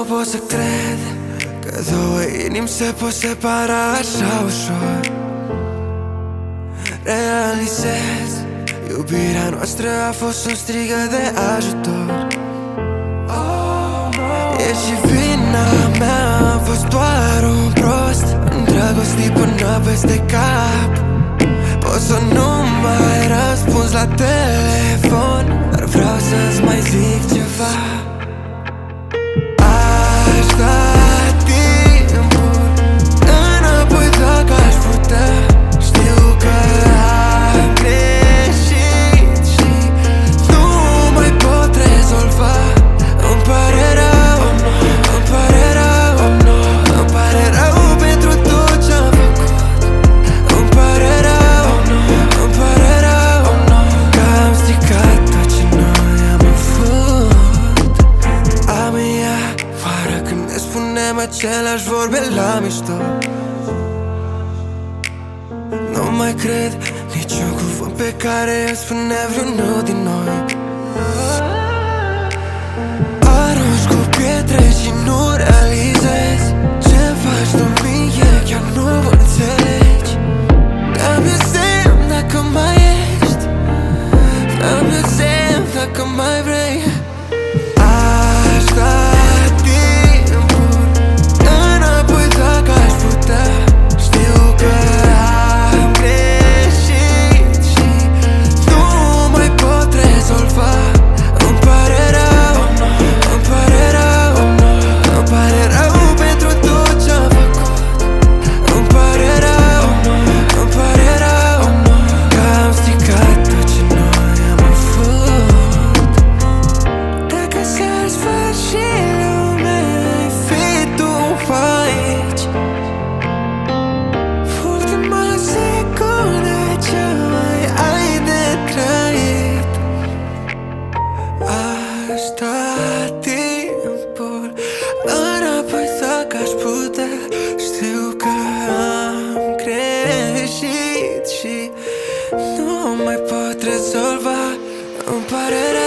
pot să cred că două inimi se pot separa așa ușor. Realizez, iubirea noastră a fost un strigăt de ajutor. E și vina mea, am fost doar un prost, îndrăgostit până peste cap. Pot să nu mai răspunzi la telefon, dar vreau să-ți mai zic ceva. Aș da timpul înapoi dacă aș putea. Știu că am greșit și nu mai pot rezolva. Îmi pare rău, îmi pare rău, îmi pare rău pentru tot ce-am făcut. Îmi pare rău, îmi pare rău că am stricat tot ce noi am avut. Am ea vară când ne spunem aceleași vorbe la mișto. Nu mai cred niciun cuvânt pe care îl spune vreunul din noi. Arunci cu pietre și nu realizezi ce faci tu mie, chiar nu înțelegi. Dă-mi un semn dacă mai ești, dă-mi un semn dacă mai vrei. Aș da timpul înapoi dacă aș putea. Știu că am greșit și nu mai pot rezolva. Îmi pare rău, îmi pare rău, îmi pare rău pentru tot ce-am făcut. Îmi pare rău, îmi pare rău că am stricat tot ce noi am avut. Dacă s-ar sfârși lumea, ai fi tu aici. Ultima secundă ce mai ai de trăit. Aș da timpul înapoi dacă aș putea. Știu că am greșit și nu mai pot rezolva. Îmi pare rău.